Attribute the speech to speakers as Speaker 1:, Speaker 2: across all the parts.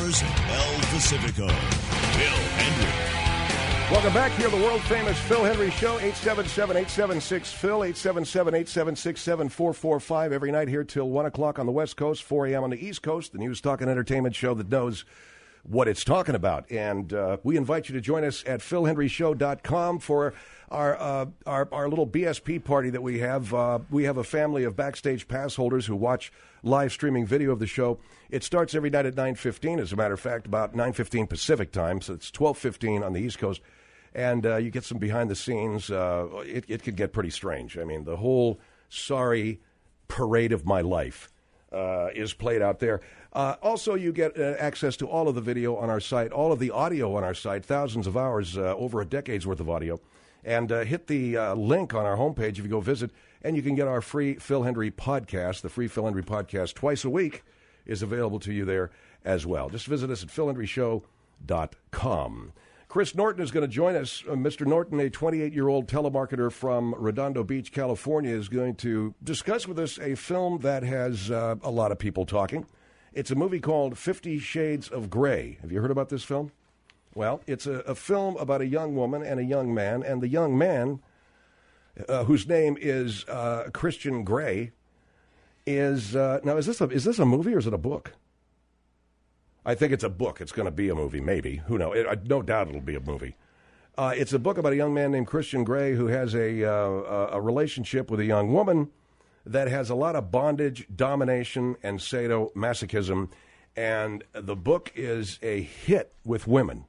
Speaker 1: Outdoors at El Pacifico. Phil Hendry.
Speaker 2: Welcome back here, the world-famous Phil Hendry Show, 877-876-PHIL, 877-876-7445, every night here till 1 o'clock on the West Coast, 4 a.m. on the East Coast, the news, talk, and entertainment show that knows what it's talking about. And we invite you to join us at philhendryshow.com for our little BSP party that we have. We have a family of Backstage Pass holders who watch live streaming video of the show. It starts every night at 9:15, as a matter of fact, about 9:15 Pacific time, so it's 12:15 on the East Coast. And you get some behind the scenes. It could get pretty strange. I mean, the whole sorry parade of my life is played out there. Also, you get access to all of the video on our site, all of the audio on our site, thousands of hours, over a decade's worth of audio. And hit the link on our homepage if you go visit, and you can get our free Phil Hendry podcast. The free Phil Hendry podcast twice a week is available to you there as well. Just visit us at philhendryshow.com. Chris Norton is going to join us. Mr. Norton, a 28-year-old telemarketer from Redondo Beach, California, is going to discuss with us a film that has a lot of people talking. It's a movie called 50 Shades of Grey. Have you heard about this film? Well, it's a film about a young woman and a young man, and the young man, whose name is Christian Grey, is now is this a movie or is it a book? I think it's a book. It's going to be a movie, maybe. Who knows? No doubt it'll be a movie. It's a book about a young man named Christian Grey who has a relationship with a young woman that has a lot of bondage, domination, and sadomasochism, and the book is a hit with women.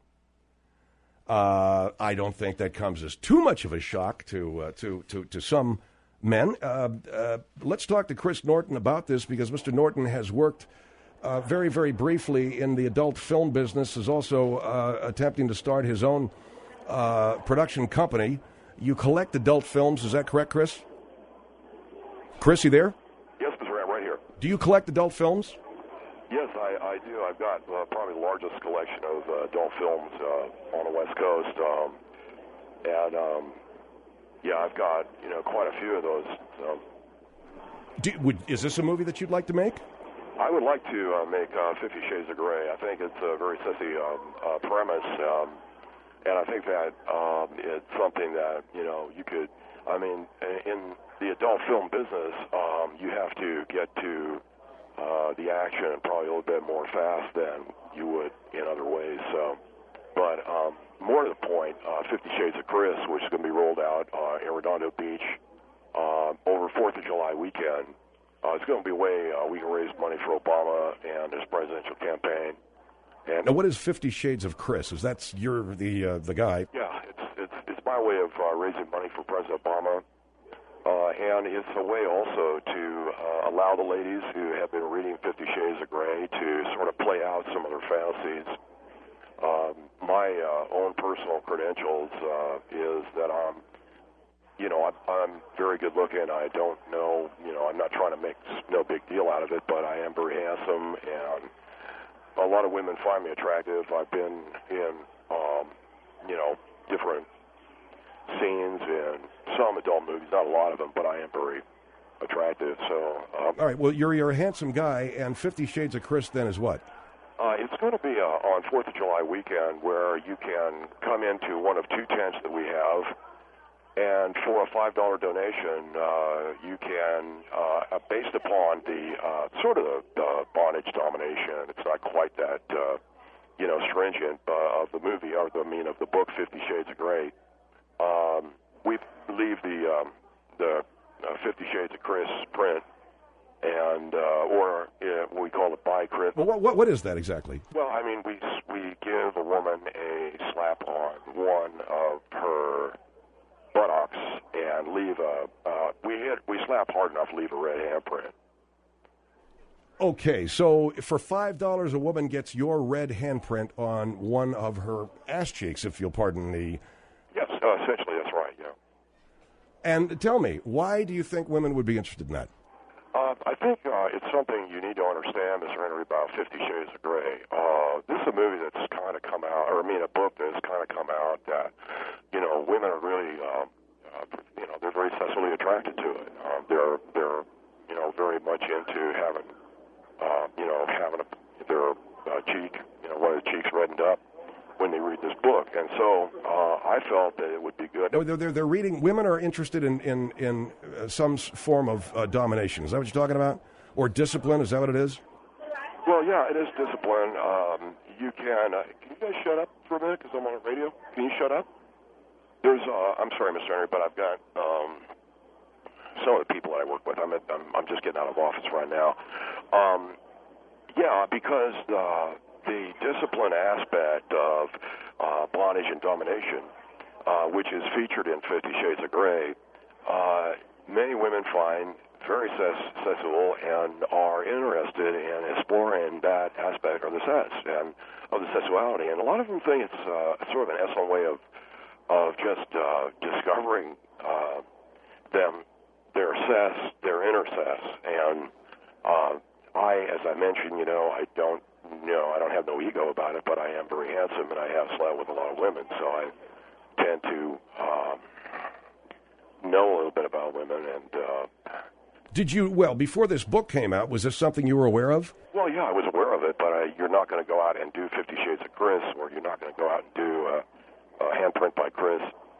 Speaker 2: I don't think that comes as too much of a shock to some men. Let's talk to Chris Norton about this, because Mr. Norton has worked very, very briefly in the adult film business, is also attempting to start his own production company. You collect adult films, is that correct, Chris? Chris, you there?
Speaker 3: Yes, Mr. Ram, right here.
Speaker 2: Do you collect adult films?
Speaker 3: Yes, I do. I've got probably the largest collection of adult films on the West Coast, yeah, I've got quite a few of those.
Speaker 2: Is this a movie that you'd like to make?
Speaker 3: I would like to make 50 Shades of Grey. I think it's a very sexy premise, and I think that it's something that you could. I mean, in the adult film business, you have to get to the action probably a little bit more fast than you would in other ways. So, but more to the point, 50 Shades of Chris, which is going to be rolled out in Redondo Beach over 4th of July weekend. It's going to be a way we can raise money for Obama and his presidential campaign. And
Speaker 2: now, what is 50 Shades of Chris? Is that you're the guy?
Speaker 3: Yeah, it's my way of raising money for President Obama. And it's a way also to allow the ladies who have been reading 50 Shades of Grey to sort of play out some of their fantasies. My own personal credentials is that I'm very good looking. I don't know, I'm not trying to make no big deal out of it, but I am very handsome, and a lot of women find me attractive. I've been in, different scenes in some adult movies, not a lot of them, but I am very attractive. So,
Speaker 2: all right. Well, you're a handsome guy, and 50 Shades of Chris then is what?
Speaker 3: It's going to be on 4th of July weekend, where you can come into one of two tents that we have, and for a $5 donation, you can, based upon the sort of the bondage domination, it's not quite that stringent of the movie, of the book 50 Shades of Grey. We leave the 50 Shades of Chris print, and or we call it buy Chris.
Speaker 2: Well, what is that exactly?
Speaker 3: Well, I mean, we give a woman a slap on one of her buttocks and leave we slap hard enough to leave a red handprint.
Speaker 2: Okay, so for $5, a woman gets your red handprint on one of her ass cheeks, if you'll pardon the...
Speaker 3: Yes, essentially that's right, yeah.
Speaker 2: And tell me, why do you think women would be interested in that?
Speaker 3: I think it's something you need to understand, Mr. Henry, about 50 Shades of Grey. This is a movie that's kind of come out, a book that's kind of come out that, women are really, they're very sexually attracted to it. They're very much into having, having their cheek, cheeks reddened up when they read this book. And so I felt that it would be good.
Speaker 2: No, they're reading. Women are interested in some form of domination. Is that what you're talking about? Or discipline? Is that what it is?
Speaker 3: Well, yeah, it is discipline. You can you guys shut up for a minute because I'm on the radio? Can you shut up? There's I'm sorry, Mr. Henry, but I've got some of the people that I work with. I'm just getting out of office right now. Yeah, because the discipline aspect of bondage and domination, which is featured in 50 Shades of Grey, many women find very sensual and are interested in exploring that aspect of the sex and of the sexuality. And a lot of them think it's sort of an excellent way of just discovering their inner sex. And as I mentioned, I don't have no ego about it, but I am very handsome and I have slept with a lot of women, so I tend to know a little bit about women. And
Speaker 2: did you, before this book came out, was this something you were aware of?
Speaker 3: Well, yeah, I was aware of it, but you're not going to go out and do 50 Shades of Chris, or you're not going to go out and do Handprint by Chris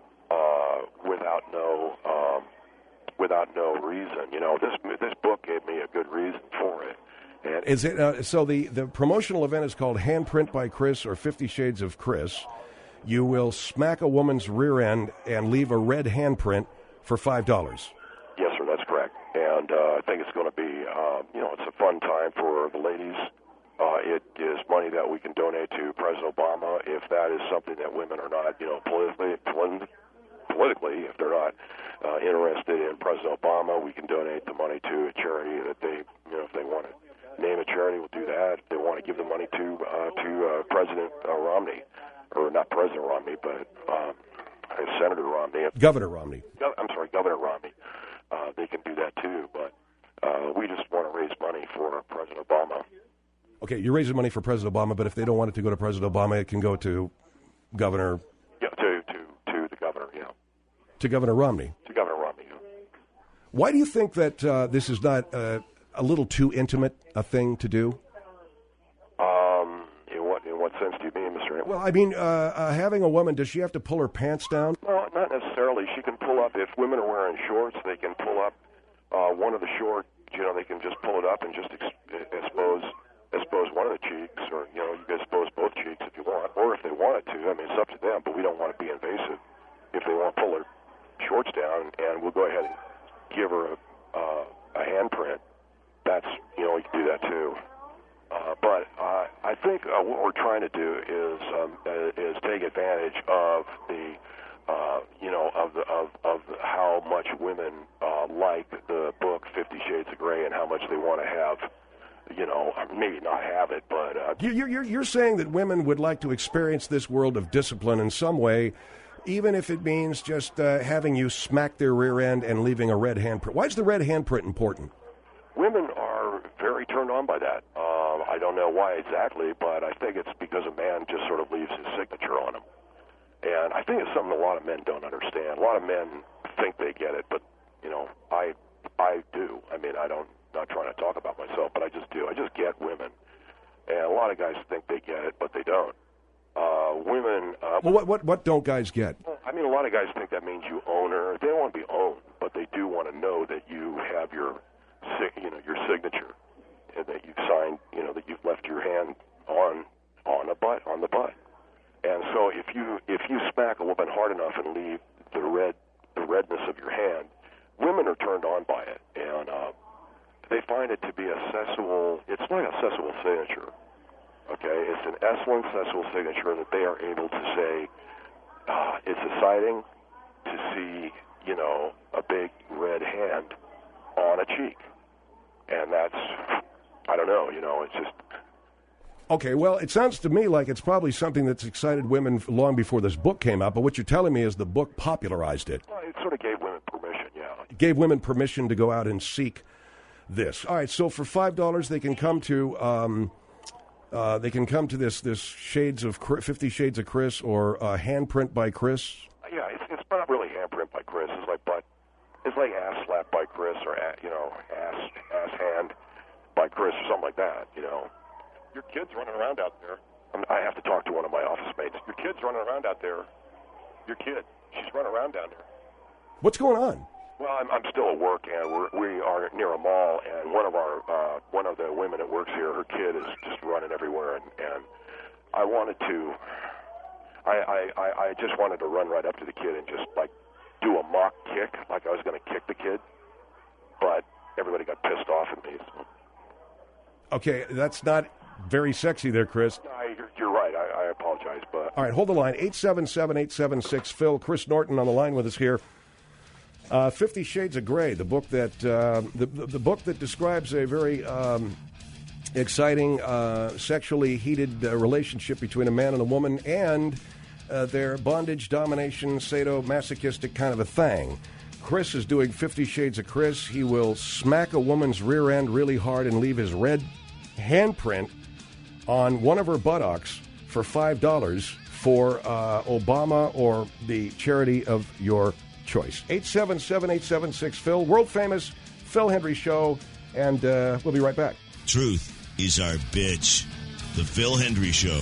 Speaker 3: without no reason. This book gave me a good reason for it. And
Speaker 2: is it so? The promotional event is called Handprint by Chris or 50 Shades of Chris. You will smack a woman's rear end and leave a red handprint for $5.
Speaker 3: Yes, sir, that's correct. And I think it's going to be, it's a fun time for the ladies. It is money that we can donate to President Obama if that is something that women are not, politically, if they're not interested in President Obama, we can donate the money to a charity that they, if they want to name a charity, we'll do that. If they want to give the money to President Romney, or not President Romney, but Senator Romney.
Speaker 2: Governor Romney.
Speaker 3: I'm sorry, Governor Romney. They can do that too, but we just want to raise money for President Obama.
Speaker 2: Okay, you're raising money for President Obama, but if they don't want it to go to President Obama, it can go to Governor...
Speaker 3: Yeah, to the governor, yeah.
Speaker 2: To Governor Romney?
Speaker 3: To Governor Romney, yeah.
Speaker 2: Why do you think that this is not a little too intimate a thing to do?
Speaker 3: In what sense do you mean, Mr. Hamilton?
Speaker 2: Well, I mean, having a woman, does she have to pull her pants down?
Speaker 3: No, not necessarily. She can pull up, if women are wearing shorts, they can pull up one of the shorts, they can just pull it up and just expose one of the cheeks, or, you can expose both cheeks if you want, or if they wanted to. I mean, it's up to them, but we don't want to be invasive. If they want to pull their shorts down, and we'll go ahead and give her a handprint, that's, you can do that too. But I think what we're trying to do is take advantage of the of how much women like the book 50 Shades of Grey and how much they want to have. Maybe not have it, but
Speaker 2: you're saying that women would like to experience this world of discipline in some way, even if it means just having you smack their rear end and leaving a red handprint. Why is the red handprint important?
Speaker 3: Women are very turned on by that. I don't know why exactly, but I think it's because a man just sort of leaves his signature on them. And I think it's something a lot of men don't understand. A lot of men think they get it, but, I do. I mean, not trying to talk about myself, but I just do. I just get women. And a lot of guys think they get it, but they don't. Women...
Speaker 2: well, what don't guys get?
Speaker 3: I mean, a lot of guys think that means you own her. They don't want to be owned, but they do want to know that you have your signature, and that you've signed, that you've left your hand on the butt. And so if you smack a woman hard enough and leave the redness of your hand, women are turned on by it, and they find it to be it's like a sexual signature. Okay, it's an excellent sexual signature that they are able to say, it's exciting to see, a big red hand on a cheek. And that's, I don't know, it's just...
Speaker 2: Okay, well, it sounds to me like it's probably something that's excited women long before this book came out, but what you're telling me is the book popularized it.
Speaker 3: Well, it sort of gave women permission, yeah.
Speaker 2: It gave women permission to go out and seek this. All right, so for $5, they can come to... this Shades of 50 Shades of Chris or Handprint by Chris.
Speaker 3: Yeah, it's not really Handprint by Chris. It's like Ass Slap by Chris, or Ass Hand by Chris, or something like that. Your kid's running around out there. I have to talk to one of my office mates. Your kid's running around out there. Your kid, she's running around down there.
Speaker 2: What's going on?
Speaker 3: Well, I'm still at work, and we are near a mall, and one of the women that works here, her kid is just running everywhere, and I wanted to, I just wanted to run right up to the kid and just like do a mock kick, like I was going to kick the kid, but everybody got pissed off at me. So.
Speaker 2: Okay, that's not very sexy there, Chris.
Speaker 3: No, you're right. I apologize, but
Speaker 2: all right, hold the line. 877-876-PHIL. Chris Norton on the line with us here. 50 Shades of Grey, the book that the book that describes a very exciting, sexually heated relationship between a man and a woman and their bondage, domination, sadomasochistic kind of a thing. Chris is doing 50 Shades of Chris. He will smack a woman's rear end really hard and leave his red handprint on one of her buttocks for $5 for Obama or the charity of your choice. 877-876-PHIL, world famous Phil Hendrie Show, and we'll be right back.
Speaker 1: Truth is our bitch. The Phil Hendrie Show.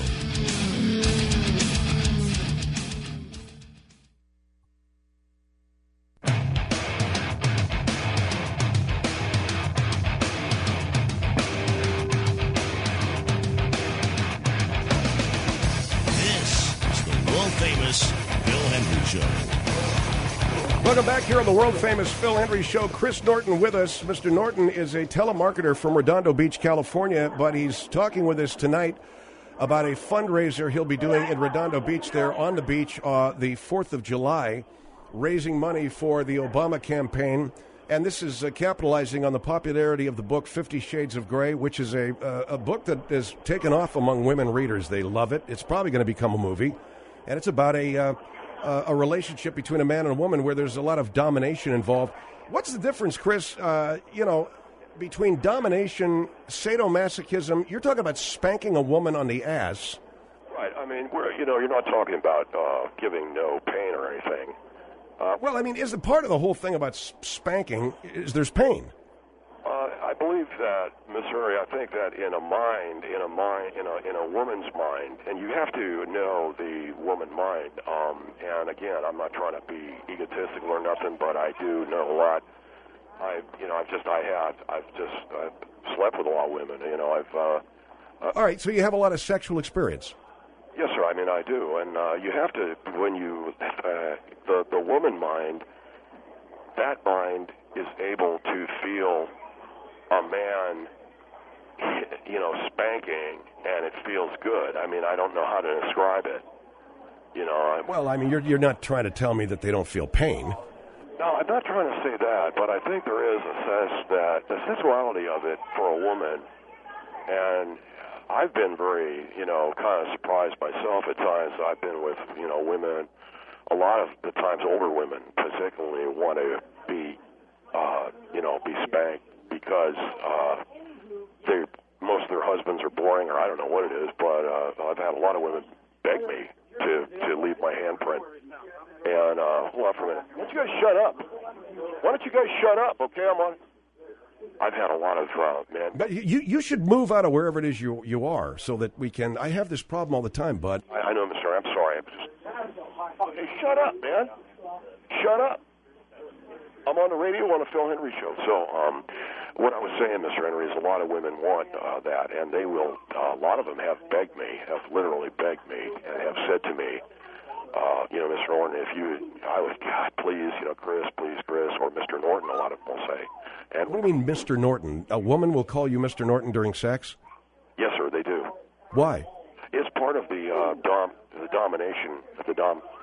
Speaker 1: This is the world famous Phil Hendrie Show.
Speaker 2: Welcome back here on the world-famous Phil Hendrie Show. Chris Norton with us. Mr. Norton is a telemarketer from Redondo Beach, California, but he's talking with us tonight about a fundraiser he'll be doing in Redondo Beach there on the beach the 4th of July, raising money for the Obama campaign. And this is capitalizing on the popularity of the book 50 Shades of Grey, which is a book that is taken off among women readers. They love it. It's probably going to become a movie. And it's about a relationship between a man and a woman where there's a lot of domination involved. What's the difference, Chris, between domination, sadomasochism? You're talking about spanking a woman on the ass.
Speaker 3: Right. I mean, you're not talking about giving no pain or anything.
Speaker 2: Well, I mean, is the part of the whole thing about spanking is there's pain?
Speaker 3: I believe that, Ms. Hurry, I think that in a woman's mind, and you have to know the woman mind. And again, I'm not trying to be egotistical or nothing, but I do know a lot. I've slept with a lot of women.
Speaker 2: All right, so you have a lot of sexual experience.
Speaker 3: Yes, sir. I mean, I do, and you have to when you the woman mind. That mind is able to feel a man, spanking, and it feels good. I mean, I don't know how to describe it.
Speaker 2: Well, I mean, you're not trying to tell me that they don't feel pain.
Speaker 3: No, I'm not trying to say that, but I think there is a sense that the sensuality of it for a woman, and I've been very, kind of surprised myself at times. I've been with, women, a lot of the times older women particularly want to be, be spanked because most of their husbands are boring, or I don't know what it is, but I've had a lot of women beg me to leave my handprint. And hold on for a minute. Why don't you guys shut up? Why don't you guys shut up? Okay, I've had a lot of men.
Speaker 2: But you should move out of wherever it is you are, so that we can. I have this problem all the time, bud.
Speaker 3: I know, Mr. I'm sorry. Okay, shut up, man. Shut up. I'm on the radio on the Phil Hendrie Show. So, what I was saying, Mr. Henry, is a lot of women want that, and they will. A lot of them have begged me, have literally begged me, and have said to me, Mr. Norton, God, please, Chris, or Mr. Norton, a lot of them will say. And
Speaker 2: what do you mean, Mr. Norton? A woman will call you Mr. Norton during sex?
Speaker 3: Yes, sir, they do.
Speaker 2: Why?
Speaker 3: It's part of the domination, the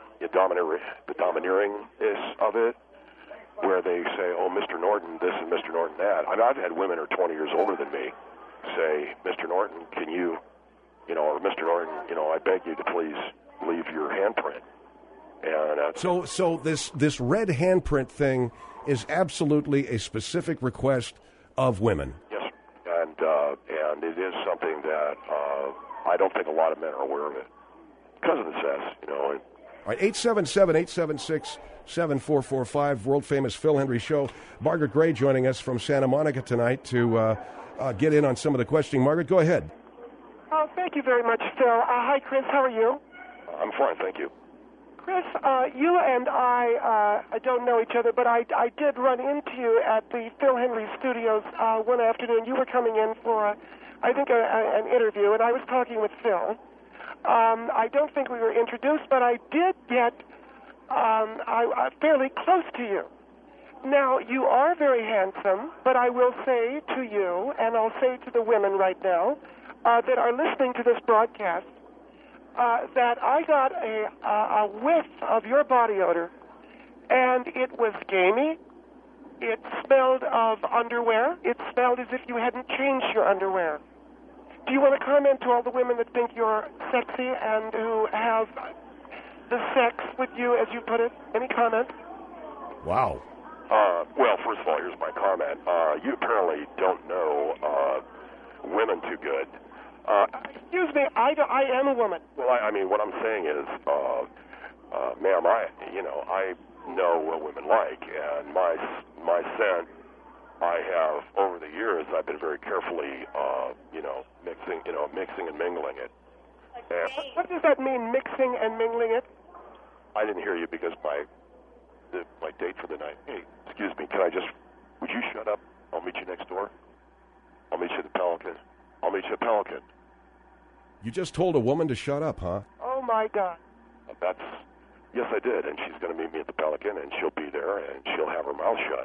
Speaker 3: domineeringness of it, where they say, oh, Mr. Norton this and Mr. Norton that. I've had women who are 20 years older than me say, Mr. Norton, can you, or Mr. Norton, I beg you to please leave your handprint. And
Speaker 2: so this red handprint thing is absolutely a specific request of women.
Speaker 3: Yes, and it is something that I don't think a lot of men are aware of it because of the sex, All
Speaker 2: right, 877-876-7445, world-famous Phil Hendrie Show. Margaret Gray joining us from Santa Monica tonight to get in on some of the questioning. Margaret, go ahead.
Speaker 4: Oh, thank Thank you very much, Phil. Hi, Chris. How are you?
Speaker 3: I'm fine, thank you.
Speaker 4: Chris, you and I don't know each other, but I did run into you at the Phil Henry Studios one afternoon. You were coming in for, I think, an interview, and I was talking with Phil. I don't think we were introduced, but I did get fairly close to you. Now, you are very handsome, but I will say to you, and I'll say to the women right now that are listening to this broadcast, that I got a whiff of your body odor, and it was gamey. It smelled of underwear. It smelled as if you hadn't changed your underwear. Do you want to comment to all the women that think you're sexy and who have the sex with you, as you put it? Any comment?
Speaker 2: Wow.
Speaker 3: Well, first of all, here's my comment. You apparently don't know women too good.
Speaker 4: Excuse me, I am a woman.
Speaker 3: Well, I mean, what I'm saying is, ma'am, I know what women like, and my scent, I have over the years, I've been very carefully, mixing and mingling it. And
Speaker 4: what does that mean, mixing and mingling it?
Speaker 3: I didn't hear you because my date for the night. Hey, excuse me, would you shut up? I'll meet you next door. I'll meet you at the Pelican. I'll meet you at Pelican.
Speaker 2: You just told a woman to shut up, huh?
Speaker 4: Oh, my God.
Speaker 3: Yes, I did, and she's going to meet me at the Pelican, and she'll be there, and she'll have her mouth shut.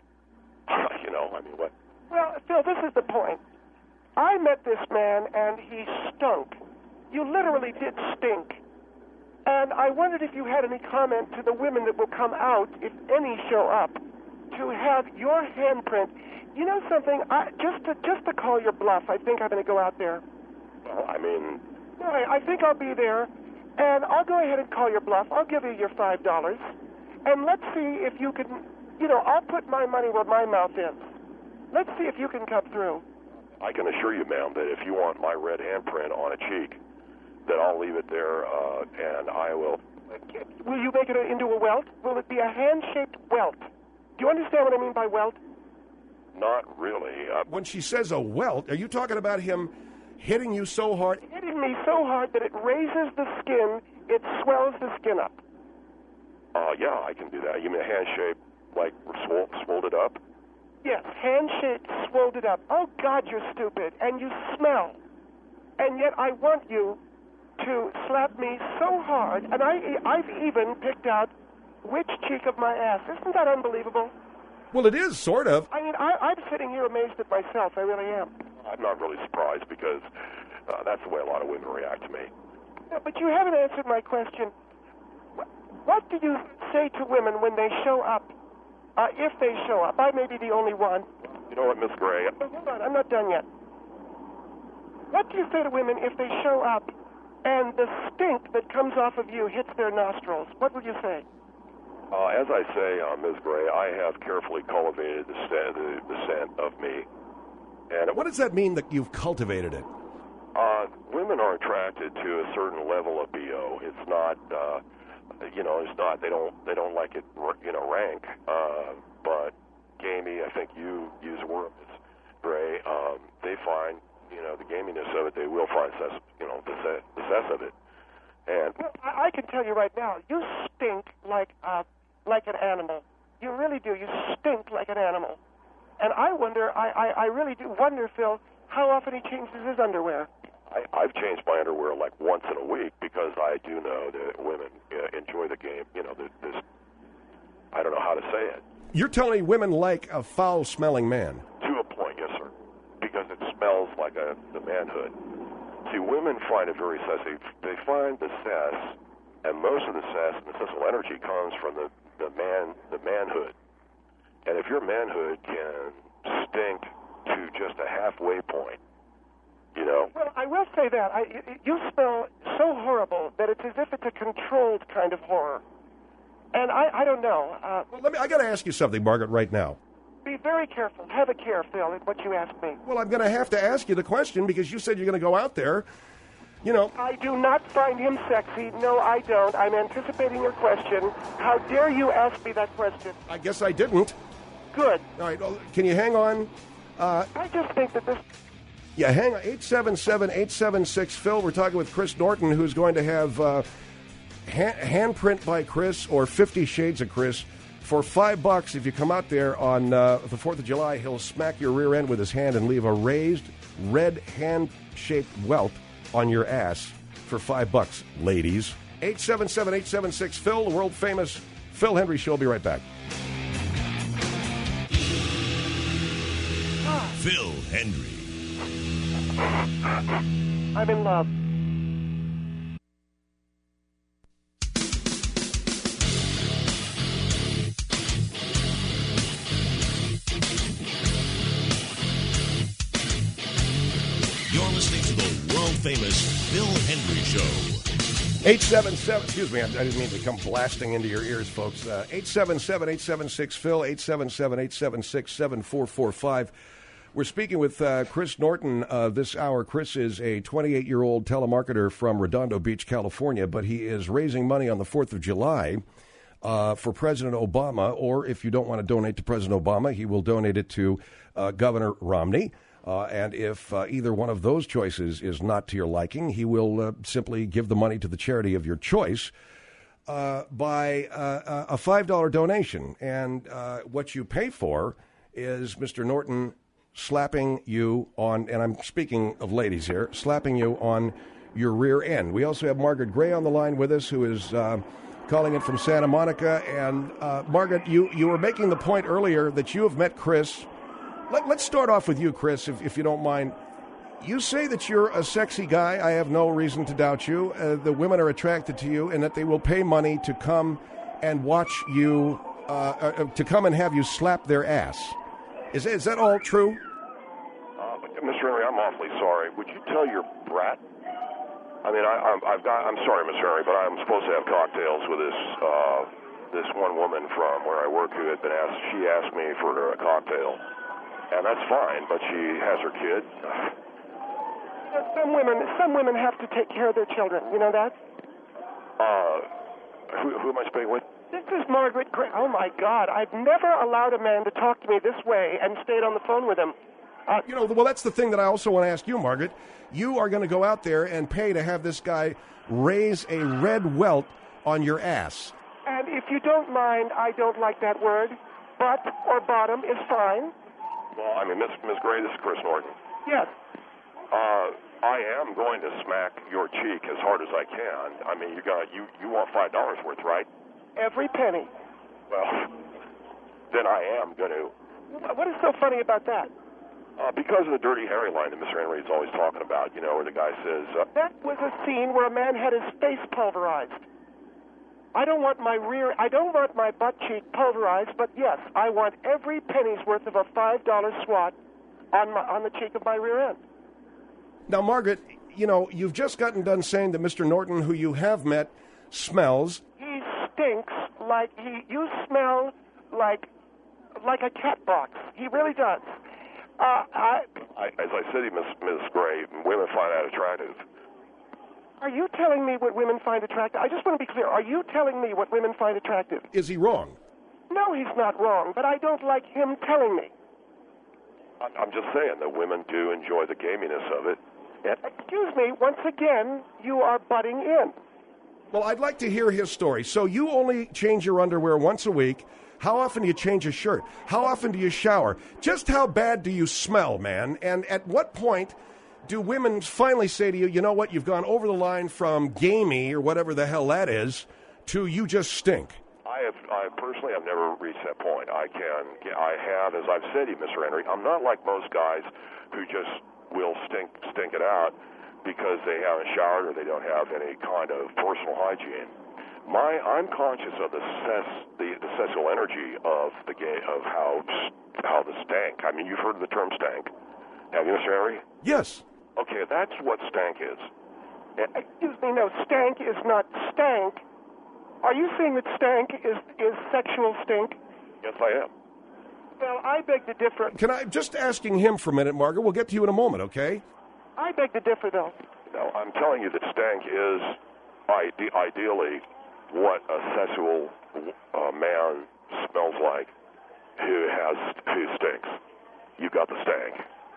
Speaker 3: What?
Speaker 4: Well, Phil, this is the point. I met this man, and he stunk. You literally did stink. And I wondered if you had any comment to the women that will come out, if any show up, to have your handprint. You know something? Just to call your bluff, I think I'm going to go out there.
Speaker 3: Well, I mean...
Speaker 4: No, I think I'll be there, and I'll go ahead and call your bluff. I'll give you your $5, and let's see if you can, I'll put my money where my mouth is. Let's see if you can come through.
Speaker 3: I can assure you, ma'am, that if you want my red handprint on a cheek, that I'll leave it there, and I will...
Speaker 4: Will you make it into a welt? Will it be a hand-shaped welt? Do you understand what I mean by welt?
Speaker 3: Not really.
Speaker 2: When she says a welt, are you talking about him hitting you so hard?
Speaker 4: Hitting me so hard that it raises the skin, it swells the skin up.
Speaker 3: Yeah, I can do that. You mean a hand-shaped, like, swolled it up?
Speaker 4: Yes, hand-shaped, swolled it up. Oh, God, you're stupid, and you smell. And yet I want you to slap me so hard, and I've even picked out which cheek of my ass. Isn't that unbelievable?
Speaker 2: Well, it is, sort of.
Speaker 4: I mean, I'm sitting here amazed at myself. I really am.
Speaker 3: I'm not really surprised because that's the way a lot of women react to me.
Speaker 4: Yeah, but you haven't answered my question. What do you say to women when they show up, if they show up? I may be the only one.
Speaker 3: You know what, Miss Gray?
Speaker 4: Hold on, I'm not done yet. What do you say to women if they show up and the stink that comes off of you hits their nostrils? What would you say?
Speaker 3: As I say, Ms. Gray, I have carefully cultivated the scent of me. And
Speaker 2: what does that mean that you've cultivated it?
Speaker 3: Women are attracted to a certain level of BO. It's not, it's not. They don't like it, rank. But gamey, I think you use a word, Ms. Gray. They find, the gaminess of it. They will find, the cess of it. And
Speaker 4: well, I can tell you right now, you stink like an animal. You really do. You stink like an animal. And I wonder, I really do wonder, Phil, how often he changes his underwear.
Speaker 3: I've changed my underwear like once in a week because I do know that women enjoy the game. This, I don't know how to say it.
Speaker 2: You're telling me women like a foul-smelling man?
Speaker 3: To a point, yes, sir. Because it smells like the manhood. See, women find it very sexy. They find the cess, and most of the cess and the sexual energy comes from the manhood. And if your manhood can stink to just a halfway point,
Speaker 4: Well, I will say that. You smell so horrible that it's as if it's a controlled kind of horror. And I don't know.
Speaker 2: Well, I got to ask you something, Margaret, right now.
Speaker 4: Be very careful. Have a care, Phil, in what you ask me.
Speaker 2: Well, I'm going to have to ask you the question because you said you're going to go out there.
Speaker 4: I do not find him sexy. No, I don't. I'm anticipating your question. How dare you ask me that question?
Speaker 2: I guess I didn't.
Speaker 4: Good.
Speaker 2: All right, well, can you hang on?
Speaker 4: I just think that this...
Speaker 2: Yeah, hang on. 877-876-PHIL. We're talking with Chris Norton, who's going to have handprint by Chris or 50 Shades of Chris for $5. If you come out there on the 4th of July, he'll smack your rear end with his hand and leave a raised red hand-shaped welt on your ass for $5, ladies. 877-876-PHIL, the world-famous Phil Hendrie Show. Will be right back.
Speaker 1: Phil Hendrie.
Speaker 4: I'm in love.
Speaker 1: You're listening to the world-famous Phil Hendrie Show.
Speaker 2: 877, excuse me, I didn't mean to come blasting into your ears, folks. 877-876-PHIL, 877-876-7445. We're speaking with Chris Norton this hour. Chris is a 28-year-old telemarketer from Redondo Beach, California, but he is raising money on the 4th of July for President Obama, or if you don't want to donate to President Obama, he will donate it to Governor Romney. And if either one of those choices is not to your liking, he will simply give the money to the charity of your choice by a $5 donation. And what you pay for is Mr. Norton slapping you on, and I'm speaking of ladies here, slapping you on your rear end. We also have Margaret Gray on the line with us, who is calling in from Santa Monica. And Margaret, you were making the point earlier that you have met Chris. Let's start off with you, Chris, if you don't mind. You say that you're a sexy guy. I have no reason to doubt you. The women are attracted to you, and that they will pay money to come and watch you, to come and have you slap their ass. Is that all true?
Speaker 3: Mr. Henry, I'm awfully sorry. Would you tell your brat? I mean, I'm sorry, Mr. Henry, but I'm supposed to have cocktails with this one woman from where I work who had been asked. She asked me for a cocktail. And that's fine, but she has her kid.
Speaker 4: Some women have to take care of their children. You know that?
Speaker 3: Who am I speaking with?
Speaker 4: This is Margaret Gray. Oh, my God. I've never allowed a man to talk to me this way and stayed on the phone with him.
Speaker 2: Well, that's the thing that I also want to ask you, Margaret. You are going to go out there and pay to have this guy raise a red welt on your ass.
Speaker 4: And if you don't mind, I don't like that word. Butt or bottom is fine.
Speaker 3: Well, I mean, Miss Gray, this is Chris Norton.
Speaker 4: Yes.
Speaker 3: I am going to smack your cheek as hard as I can. I mean, you want $5 worth, right?
Speaker 4: Every penny.
Speaker 3: Well, then I am going to.
Speaker 4: What is so funny about that?
Speaker 3: Because of the Dirty Harry line that Mr. Henry is always talking about, where the guy says...
Speaker 4: that was a scene where a man had his face pulverized. I don't want my butt cheek pulverized, but yes, I want every penny's worth of a $5 swat on the cheek of my rear end.
Speaker 2: Now, Margaret, you've just gotten done saying that Mr. Norton, who you have met, smells.
Speaker 4: He stinks like you smell like a cat box. He really does.
Speaker 3: As I said, Miss Gray, women find that attractive.
Speaker 4: Are you telling me what women find attractive? I just want to be clear. Are you telling me what women find attractive?
Speaker 2: Is he wrong?
Speaker 4: No, he's not wrong, but I don't like him telling me.
Speaker 3: I'm just saying that women do enjoy the gaminess of it.
Speaker 4: Excuse me, once again, you are butting in.
Speaker 2: Well, I'd like to hear his story. So you only change your underwear once a week. How often do you change a shirt? How often do you shower? Just how bad do you smell, man? And at what point do women finally say to you, you know what, you've gone over the line from gamey or whatever the hell that is to you just stink?
Speaker 3: I personally have never reached that point. I have, as I've said to you, Mr. Henry, I'm not like most guys who just will stink it out because they haven't showered or they don't have any kind of personal hygiene. I'm conscious of the sexual energy of how the stank. I mean, you've heard of the term stank. Have you, Mr. Henry?
Speaker 2: Yes.
Speaker 3: Okay, that's what stank is.
Speaker 4: Excuse me, no, stank is not stank. Are you saying that stank is sexual stink?
Speaker 3: Yes, I am.
Speaker 4: Well, I beg to differ.
Speaker 2: Can I just asking him for a minute, Margaret? We'll get to you in a moment, okay?
Speaker 4: I beg to differ, though.
Speaker 3: No, I'm telling you that stank is ideally what a sexual man smells like who stinks. You got the stank.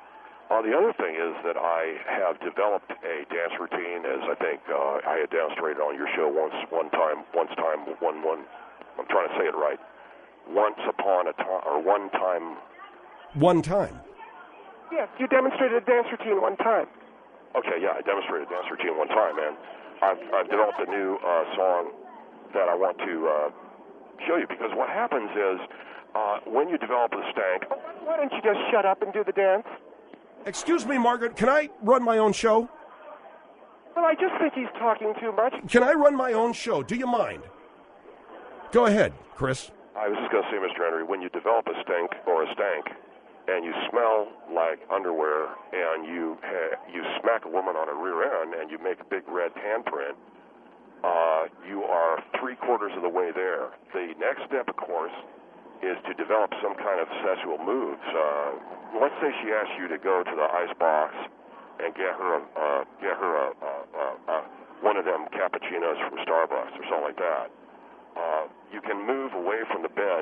Speaker 3: The other thing is that I have developed a dance routine, as I think I had demonstrated on your show one time. I'm trying to say it right. Once upon a time, or one time.
Speaker 2: One time.
Speaker 4: Yes, you demonstrated a dance routine one time.
Speaker 3: Okay, yeah, I demonstrated a dance routine one time, and I've developed a new song that I want to show you, because what happens is when you develop a stank.
Speaker 4: Why don't you just shut up and do the dance?
Speaker 2: Excuse me, Margaret, can I run my own show?
Speaker 4: Well, I just think he's talking too much.
Speaker 2: Can I run my own show? Do you mind? Go ahead, Chris.
Speaker 3: I was just going to say, Mr. Henry, when you develop a stink or a stank, and you smell like underwear, and you smack a woman on her rear end, and you make a big red handprint, you are 3/4 of the way there. The next step, of course, is to develop some kind of sexual moves. Let's say she asks you to go to the ice box and get her one of them cappuccinos from Starbucks or something like that. You can move away from the bed.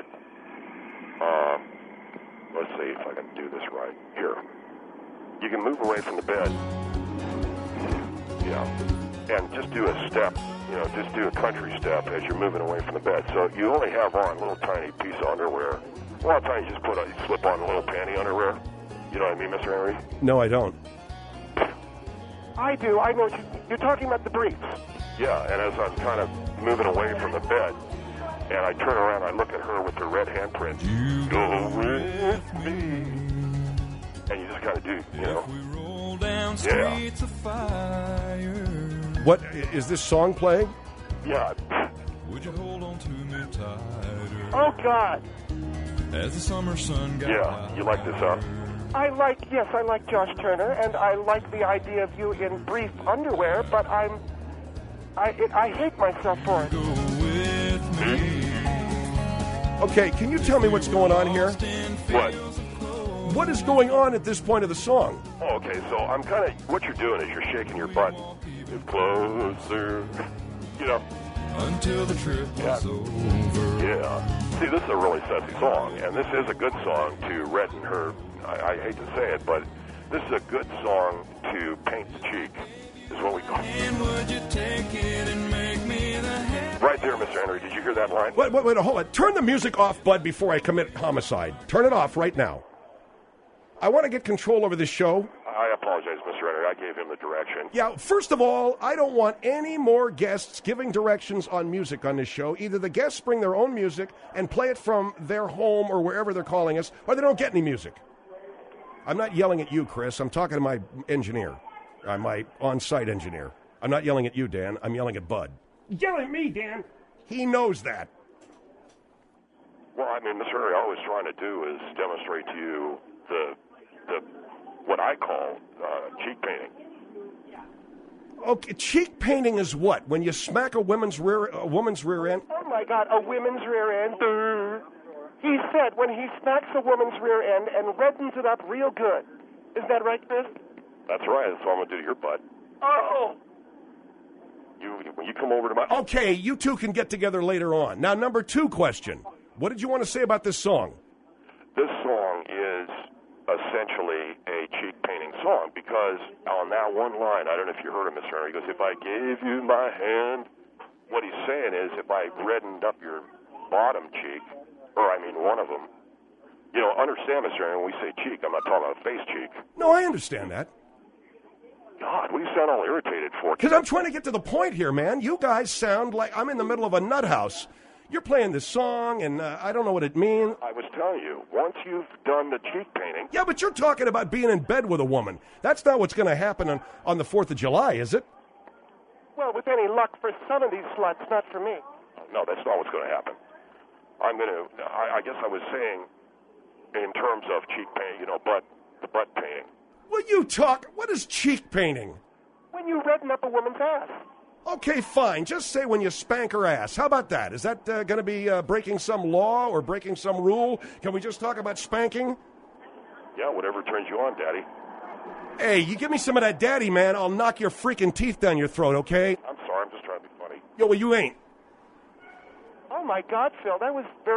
Speaker 3: Let's see if I can do this right. Here. You can move away from the bed. Yeah. And just do a step. Just do a country step as you're moving away from the bed. So you only have on a little tiny piece of underwear. A lot of times you just slip on a little panty underwear. You know what I mean, Mr. Henry?
Speaker 2: No, I don't.
Speaker 4: I do. I know you're talking about the briefs.
Speaker 3: Yeah, and as I'm kind of moving away from the bed, and I turn around, I look at her with her red handprint. You go with me. And you just kind of do,
Speaker 5: streets of fire.
Speaker 2: What, is this song playing?
Speaker 3: Yeah.
Speaker 5: Would you hold on to me tighter?
Speaker 4: Oh, God.
Speaker 5: As the summer sun got
Speaker 3: Yeah, you like this, huh?
Speaker 4: I like Josh Turner, and I like the idea of you in brief underwear, but I hate myself for it.
Speaker 5: Go with me.
Speaker 2: Okay, can you tell me what's going on here?
Speaker 3: What?
Speaker 2: What is going on at this point of the song?
Speaker 3: Oh, okay, so I'm kind of, what you're doing is you're shaking your butt. Get closer.
Speaker 5: Until the trip was over.
Speaker 3: Yeah. See, this is a really sexy song, and this is a good song to redden her. I hate to say it, but this is a good song to paint the cheek, is what we call it.
Speaker 5: And would you take it and make me the head?
Speaker 3: Right there, Mr. Henry. Did you hear that line?
Speaker 2: Wait, hold on. Turn the music off, Bud, before I commit homicide. Turn it off right now. I want to get control over this show.
Speaker 3: I apologize, Mr. Henry. I gave him the direction.
Speaker 2: Yeah, first of all, I don't want any more guests giving directions on music on this show. Either the guests bring their own music and play it from their home or wherever they're calling us, or they don't get any music. I'm not yelling at you, Chris. I'm talking to my engineer, my on-site engineer. I'm not yelling at you, Dan. I'm yelling at Bud. Yell at me, Dan. He knows that.
Speaker 3: Well, I mean, Mr. Henry, all I was trying to do is demonstrate to you the what I call cheek painting.
Speaker 2: Okay, cheek painting is what? When you smack a woman's rear end?
Speaker 4: Oh, my God, a woman's rear end. He said when he smacks a woman's rear end and reddens it up real good. Is that right, Chris?
Speaker 3: That's right. That's what I'm going to do to your butt.
Speaker 4: Oh.
Speaker 3: When you come over to my...
Speaker 2: Okay, you two can get together later on. Now, number 2 question. What did you want to say about this song?
Speaker 3: This song is essentially a cheek painting song because on that one line, I don't know if you heard him, Mr. Henry, he goes, if I gave you my hand, what he's saying is if I reddened up your bottom cheek, or I mean one of them, understand, Mr. Henry, when we say cheek, I'm not talking about face cheek.
Speaker 2: No, I understand that.
Speaker 3: God, we sound all irritated for it.
Speaker 2: Because I'm trying to get to the point here, man. You guys sound like I'm in the middle of a nut house. You're playing this song, and I don't know what it means.
Speaker 3: I was telling you, once you've done the cheek painting...
Speaker 2: Yeah, but you're talking about being in bed with a woman. That's not what's going to happen on the 4th of July, is it?
Speaker 4: Well, with any luck for some of these sluts, not for me.
Speaker 3: No, that's not what's going to happen. I guess I was saying in terms of cheek painting, the butt painting.
Speaker 2: What is cheek painting?
Speaker 4: When you redden up a woman's ass.
Speaker 2: Okay, fine. Just say when you spank her ass. How about that? Is that going to be breaking some law or breaking some rule? Can we just talk about spanking?
Speaker 3: Yeah, whatever turns you on, Daddy.
Speaker 2: Hey, you give me some of that daddy, man, I'll knock your freaking teeth down your throat, okay?
Speaker 3: I'm sorry, I'm just trying to be funny.
Speaker 2: Yo, well, you ain't.
Speaker 4: Oh, my God, Phil, that was very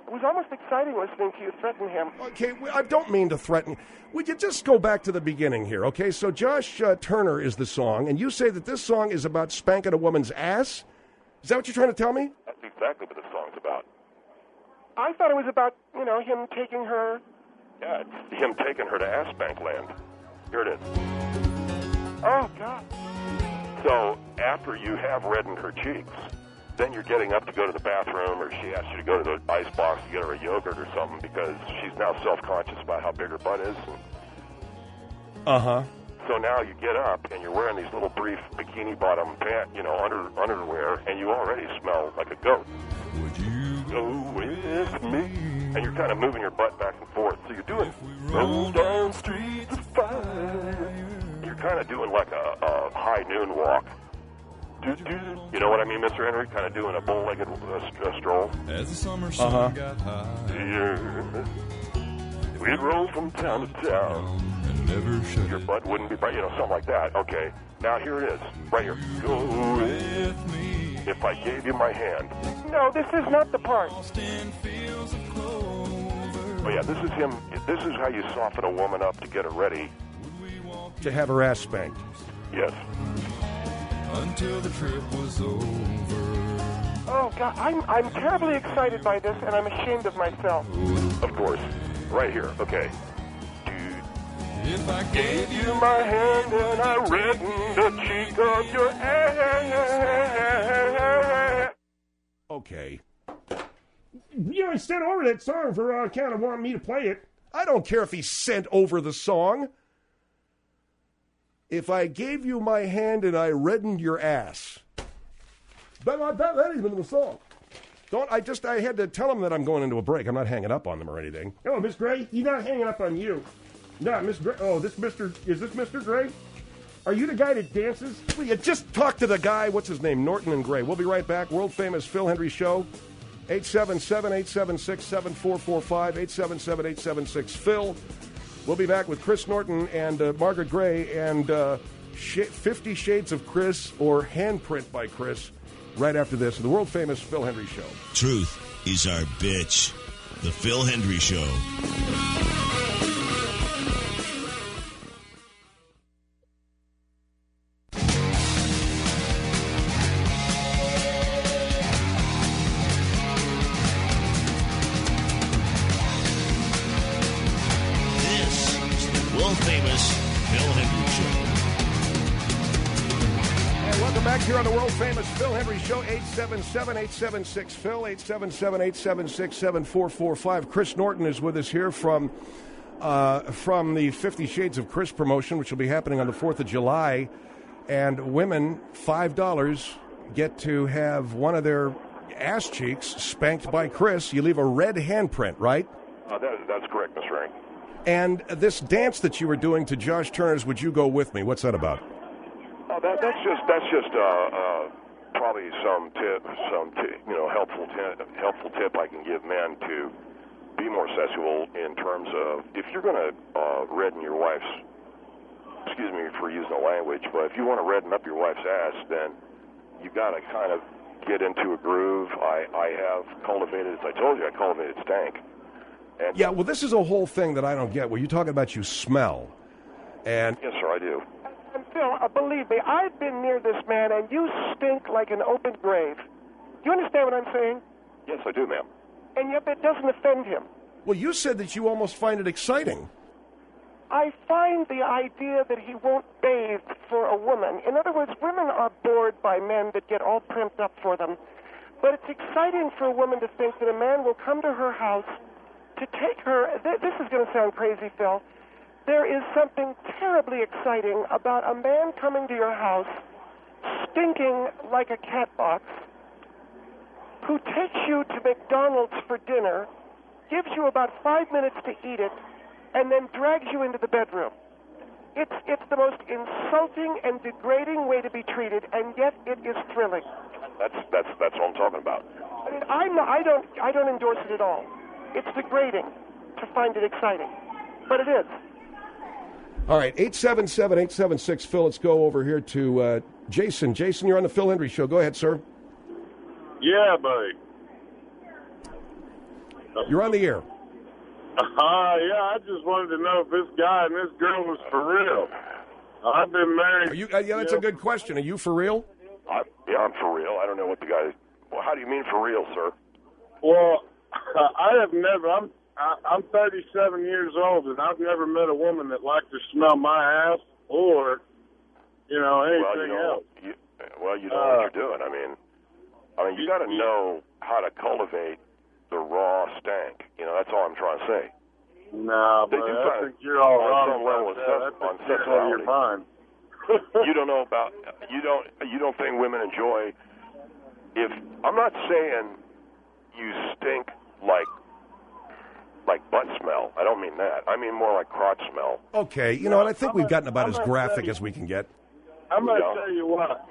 Speaker 4: It was almost exciting listening to you threaten him.
Speaker 2: Okay, I don't mean to threaten. Would you just go back to the beginning here, okay? So Josh Turner is the song, and you say that this song is about spanking a woman's ass? Is that what you're trying to tell me?
Speaker 3: That's exactly what this song's about.
Speaker 4: I thought it was about, him taking her.
Speaker 3: Yeah, it's him taking her to ass spank land. Here it is.
Speaker 4: Oh, God.
Speaker 3: So after you have reddened her cheeks, then you're getting up to go to the bathroom, or she asks you to go to the ice box to get her a yogurt or something because she's now self-conscious about how big her butt is.
Speaker 2: Uh-huh.
Speaker 3: So now you get up and you're wearing these little brief bikini bottom underwear, and you already smell like a goat.
Speaker 5: Would you
Speaker 3: Go with me? And you're kind of moving your butt back and forth. So you're doing
Speaker 5: roll
Speaker 3: down streets of fire. You're kind of doing like a high noon walk. You know what I mean, Mr. Henry? Kind of doing a bow-legged stroll.
Speaker 5: as the summer sun got high
Speaker 3: Yeah. We'd roll from town to town.
Speaker 5: and never shut
Speaker 3: Your
Speaker 5: it?
Speaker 3: butt wouldn't be bright, something like that. Okay, now here it is, right here. Go
Speaker 5: With me,
Speaker 3: if I gave you my hand.
Speaker 4: No, this is not the part.
Speaker 5: lost in fields of clover.
Speaker 3: Oh yeah, this is him. This is how you soften a woman up to get her ready.
Speaker 2: To have her ass spanked.
Speaker 3: Yes.
Speaker 5: Until the trip was over.
Speaker 4: Oh, God, I'm terribly excited by this, and I'm ashamed of myself.
Speaker 3: Of course. Right here. Okay.
Speaker 5: If I gave you
Speaker 3: My hand and I reddened the cheek of your ass.
Speaker 2: Okay.
Speaker 6: He sent over that song for kind of wanting me to play it.
Speaker 2: I don't care if he sent over the song. If I gave you my hand and I reddened your ass. But that ain't even the song. I had to tell him that I'm going into a break. I'm not hanging up on them or anything.
Speaker 6: Oh, Miss Gray, he's not hanging up on you. No, Miss Gray. Oh, is this Mr. Gray? Are you the guy that dances?
Speaker 2: Will you just talk to the guy? What's his name? Norton and Gray. We'll be right back. World famous Phil Hendry Show. 877-876-7445. 877-876-PHIL. We'll be back with Chris Norton and Margaret Gray and 50 Shades of Chris or Handprint by Chris right after this. The world famous Phil Hendry Show.
Speaker 1: Truth is our bitch. The Phil Hendry Show. This is the world famous Phil Hendry Show.
Speaker 2: And welcome back here on the world famous Phil Hendry Show. 877-876-PHIL. 877-876-7445. Chris Norton is with us here from the 50 Shades of Chris promotion, which will be happening on the 4th of July. And women, $5, get to have one of their ass cheeks spanked by Chris. You leave a red handprint, right?
Speaker 3: That's correct, Mr. Ring.
Speaker 2: And this dance that you were doing to Josh Turner's "Would You Go With Me," what's that about?
Speaker 3: That's just probably some helpful tip I can give men to be more sexual in terms of if you're going to redden your wife's, excuse me for using the language, but if you want to redden up your wife's ass, then you got to kind of get into a groove. I have cultivated, as I told you, I cultivated stank. And
Speaker 2: Yeah, well, this is a whole thing that I don't get. Where you're talking about you smell, and
Speaker 3: yes, sir, I do.
Speaker 4: And Phil, believe me, I've been near this man, and you stink like an open grave. Do you understand what I'm saying?
Speaker 3: Yes, I do, ma'am.
Speaker 4: And yet that doesn't offend him.
Speaker 2: well, you said that you almost find it exciting.
Speaker 4: I find the idea that he won't bathe for a woman. In other words, women are bored by men that get all primped up for them. But it's exciting for a woman to think that a man will come to her house to take her. This is going to sound crazy, Phil. There is something terribly exciting about a man coming to your house stinking like a cat box, who takes you to McDonald's for dinner, gives you about 5 minutes to eat it, and then drags you into the bedroom. It's the most insulting and degrading way to be treated, and yet it is thrilling.
Speaker 3: That's what I'm talking about.
Speaker 4: I mean, I don't endorse it at all. It's degrading to find it exciting, but it is.
Speaker 2: All right, 877-876-PHIL. Let's go over here to Jason. Jason, you're on the Phil Hendry Show. Go ahead, sir.
Speaker 7: Yeah, buddy.
Speaker 2: You're on the air.
Speaker 7: Yeah, I just wanted to know if this guy and this girl was for real. I've been married.
Speaker 2: Are you? Yeah, that's a good question. Are you for real?
Speaker 3: Yeah, I'm for real. I don't know what the guy. Well, how do you mean for real, sir?
Speaker 7: Well, I have never. I'm 37 years old, and I've never met a woman that liked to smell my ass or, anything else.
Speaker 3: You know what you're doing. I mean, you got to know how to cultivate the raw stank. That's all I'm trying to say.
Speaker 7: No, but I think you're all wrong
Speaker 3: level
Speaker 7: on
Speaker 3: sexuality.
Speaker 7: Your mind.
Speaker 3: You don't know about. You don't think women enjoy. If I'm not saying you stink like butt smell. I don't mean that. I mean more like crotch smell.
Speaker 2: Okay, and I think we've gotten about as graphic as we can get.
Speaker 7: I'm going to tell you what.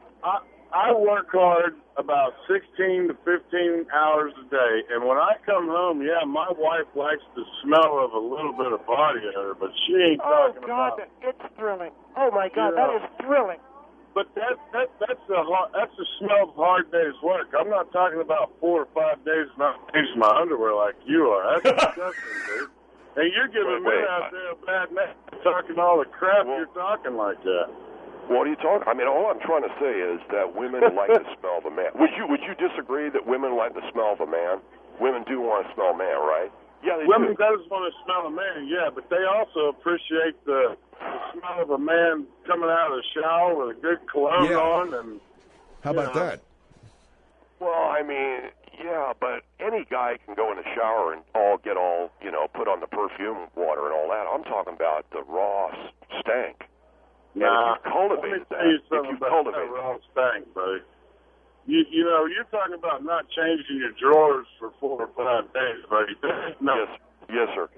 Speaker 7: I work hard about 16 to 15 hours a day, and when I come home, my wife likes the smell of a little bit of body odor, but she ain't talking about.
Speaker 4: Oh, God, it's thrilling. Oh, my God, that is thrilling.
Speaker 7: But that's the smell of hard day's work. I'm not talking about 4 or 5 days not changing my underwear like you are. That's disgusting, dude. And you're giving me out there a bad name, talking all the crap you're talking like that.
Speaker 3: What are you talking? I mean, all I'm trying to say is that women like the smell of a man. Would you disagree that women like the smell of a man? Women do want to smell a man, right? Yeah, they
Speaker 7: women
Speaker 3: do.
Speaker 7: does want to smell a man, yeah, but they also appreciate the smell of a man coming out of the shower with a good cologne on. And
Speaker 2: how about that?
Speaker 3: Well, I mean, yeah, but any guy can go in the shower and put on the perfume water and all that. I'm talking about the raw stank.
Speaker 7: Nah,
Speaker 3: if you cultivate
Speaker 7: let me tell you something about that raw stank, buddy. You're talking about not changing your drawers for 4 or 5 days, buddy. No.
Speaker 3: Yes, sir.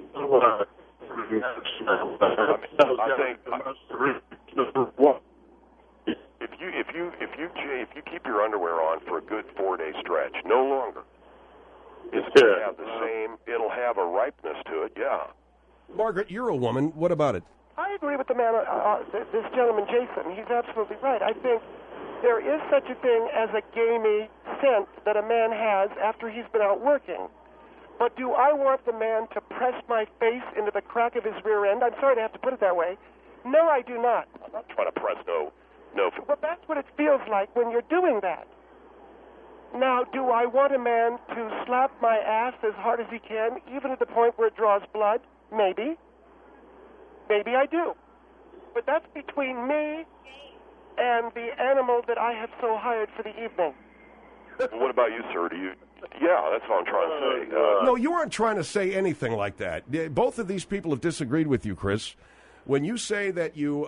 Speaker 3: If you keep your underwear on for a good 4-day stretch, no longer, it's going to have the same. It'll have a ripeness to it. Yeah.
Speaker 2: Margaret, you're a woman. What about it?
Speaker 4: I agree with the man, this gentleman, Jason. He's absolutely right. I think there is such a thing as a gamey scent that a man has after he's been out working. But do I want the man to press my face into the crack of his rear end? I'm sorry to have to put it that way. No, I do not.
Speaker 3: I'm not trying to press no.
Speaker 4: But that's what it feels like when you're doing that. Now, do I want a man to slap my ass as hard as he can, even at the point where it draws blood? Maybe. Maybe I do. But that's between me and the animal that I have so hired for the evening.
Speaker 3: What about you, sir? Yeah, that's what I'm trying to say.
Speaker 2: No, you aren't trying to say anything like that. Both of these people have disagreed with you, Chris. When you say that you...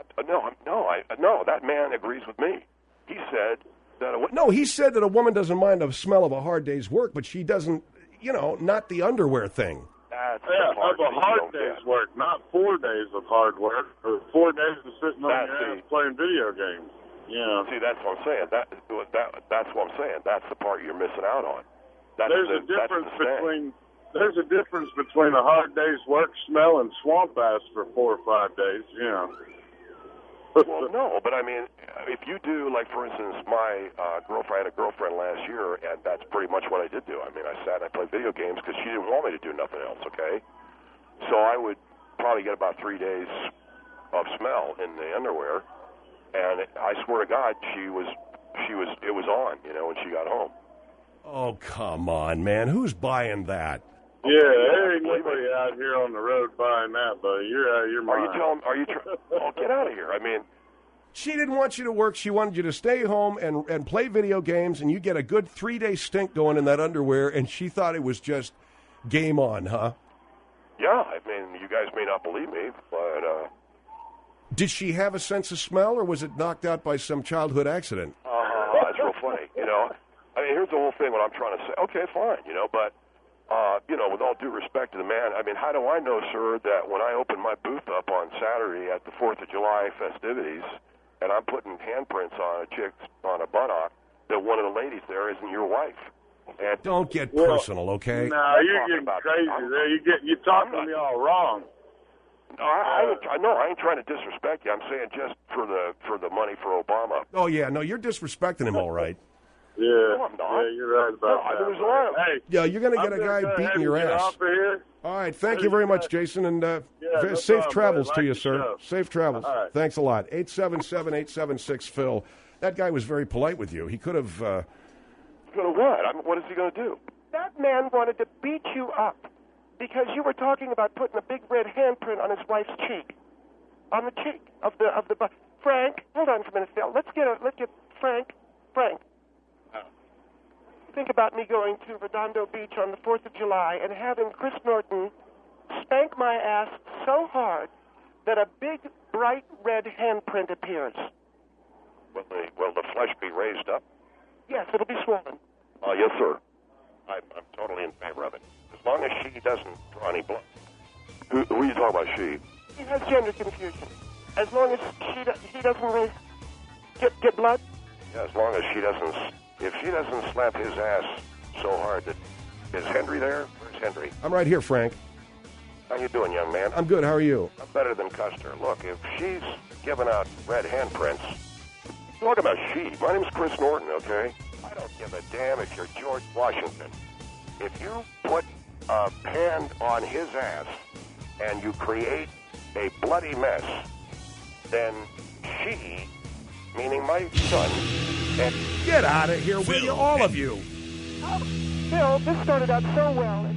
Speaker 3: No, that man agrees with me. He said that...
Speaker 2: No, he said that a woman doesn't mind the smell of a hard day's work, but she doesn't, not the underwear thing.
Speaker 3: That's
Speaker 7: of a hard day's work, not 4 days of hard work, or 4 days of sitting on your ass playing video games. Yeah.
Speaker 3: See, that's what I'm saying. That's what I'm saying. That's the part you're missing out on.
Speaker 7: There's a difference between a hard day's work smell and swamp ass for 4 or 5 days.
Speaker 3: Well, no, but I mean, if you do, like for instance, my girlfriend, I had a girlfriend last year, and that's pretty much what I did do. I mean, I sat and I played video games because she didn't want me to do nothing else. Okay, so I would probably get about 3 days of smell in the underwear, and I swear to God, it was on, when she got home.
Speaker 2: Oh, come on, man. Who's buying that?
Speaker 7: Yeah, there ain't nobody out here on the road buying that, buddy. You're out of your mind.
Speaker 3: Oh, get out of here. I mean...
Speaker 2: She didn't want you to work. She wanted you to stay home and play video games, and you get a good 3-day stink going in that underwear, and she thought it was just game on, huh?
Speaker 3: Yeah, I mean, you guys may not believe me, but...
Speaker 2: Did she have a sense of smell, or was it knocked out by some childhood accident?
Speaker 3: That's real funny, I mean, here's the whole thing, what I'm trying to say. Okay, fine, but... with all due respect to the man, I mean, how do I know, sir, that when I open my booth up on Saturday at the 4th of July festivities, and I'm putting handprints on a chick's, on a buttock, that one of the ladies there isn't your wife? And
Speaker 2: don't get personal, okay?
Speaker 7: No, you're getting crazy there. You're talking to me all wrong.
Speaker 3: No, I ain't trying to disrespect you. I'm saying just for the money for Obama.
Speaker 2: Oh, yeah, no, you're disrespecting him, all right.
Speaker 7: Yeah.
Speaker 3: No, I'm not.
Speaker 7: Yeah, you're right about that.
Speaker 3: There was a lot of...
Speaker 7: Hey,
Speaker 2: Yeah, you're going to get
Speaker 7: I'm
Speaker 2: a guy
Speaker 7: gonna go ahead
Speaker 2: beating your
Speaker 7: and get
Speaker 2: ass.
Speaker 7: off of here.
Speaker 2: All right, thank you very much, Jason, and
Speaker 7: no
Speaker 2: safe
Speaker 7: problem,
Speaker 2: travels
Speaker 7: buddy.
Speaker 2: to you,
Speaker 7: Like the
Speaker 2: sir.
Speaker 7: show.
Speaker 2: Safe travels.
Speaker 7: All right.
Speaker 2: Thanks a lot. 877-876-PHIL. That guy was very polite with you. He could have...
Speaker 3: Going to what? What is he going to do?
Speaker 4: That man wanted to beat you up because you were talking about putting a big red handprint on his wife's cheek, on the cheek of the. Frank, hold on for a minute, Phil. Let's get Frank. Think about me going to Redondo Beach on the 4th of July and having Chris Norton spank my ass so hard that a big, bright red handprint appears.
Speaker 3: Will the flesh be raised up?
Speaker 4: Yes, it'll be swollen.
Speaker 3: Yes, sir. I'm totally in favor of it. As long as she doesn't draw any blood. Who are you talking about, she?
Speaker 4: He has gender confusion. As long as he doesn't get blood.
Speaker 3: Yeah, as long as she doesn't... If she doesn't slap his ass so hard that... Is Henry there? Where's Henry?
Speaker 2: I'm right here, Frank.
Speaker 3: How you doing, young man?
Speaker 2: I'm good. How are you?
Speaker 3: I'm better than Custer. Look, if she's giving out red handprints... Talk about she. My name's Chris Norton, okay? I don't give a damn if you're George Washington. If you put a hand on his ass and you create a bloody mess, then she, meaning my son, and
Speaker 2: Get out of here, will you? All of you.
Speaker 4: Phil, this started out so well, and